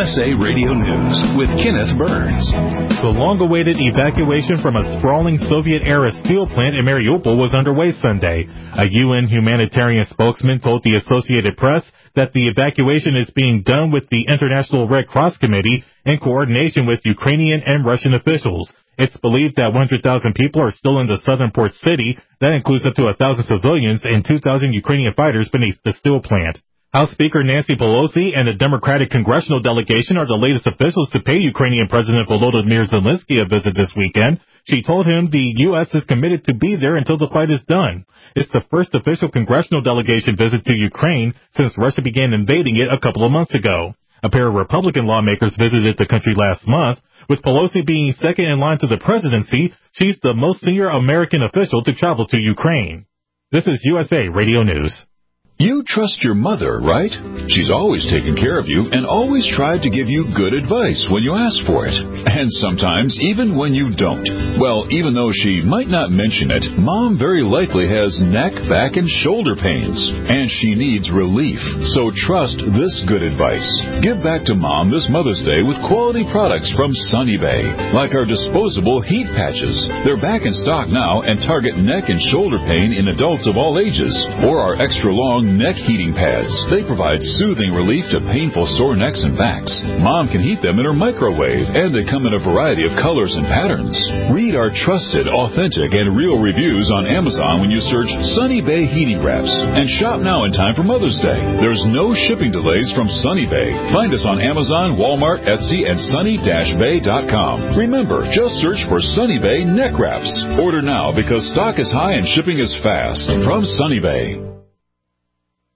USA Radio News with Kenneth Burns. The long-awaited evacuation from a sprawling Soviet-era steel plant in Mariupol was underway Sunday. A UN humanitarian spokesman told the Associated Press that the evacuation is being done with the International Red Cross Committee in coordination with Ukrainian and Russian officials. It's believed that 100,000 people are still in the southern port city. That includes up to 1,000 civilians and 2,000 Ukrainian fighters beneath the steel plant. House Speaker Nancy Pelosi and the Democratic congressional delegation are the latest officials to pay Ukrainian President Volodymyr Zelensky a visit this weekend. She told him the U.S. is committed to be there until the fight is done. It's the first official congressional delegation visit to Ukraine since Russia began invading it a couple of months ago. A pair of Republican lawmakers visited the country last month. With Pelosi being second in line to the presidency, she's the most senior American official to travel to Ukraine. This is USA Radio News. You trust your mother, right? She's always taken care of you and always tried to give you good advice when you ask for it. And sometimes even when you don't. Well, even though she might not mention it, Mom very likely has neck, back, and shoulder pains. And she needs relief. So trust this good advice. Give back to Mom this Mother's Day with quality products from Sunny Bay. Like our disposable heat patches. They're back in stock now and target neck and shoulder pain in adults of all ages. Or our extra long neck heating pads. They provide soothing relief to painful sore necks and backs. Mom can heat them in her microwave, and they come in a variety of colors and patterns. Read our trusted, authentic, and real reviews on Amazon when you search Sunny Bay Heating Wraps. And shop now in time for Mother's Day. There's no shipping delays from Sunny Bay. Find us on Amazon, Walmart, Etsy, and sunny-bay.com. Remember, just search for Sunny Bay Neck Wraps. Order now because stock is high and shipping is fast. From Sunny Bay.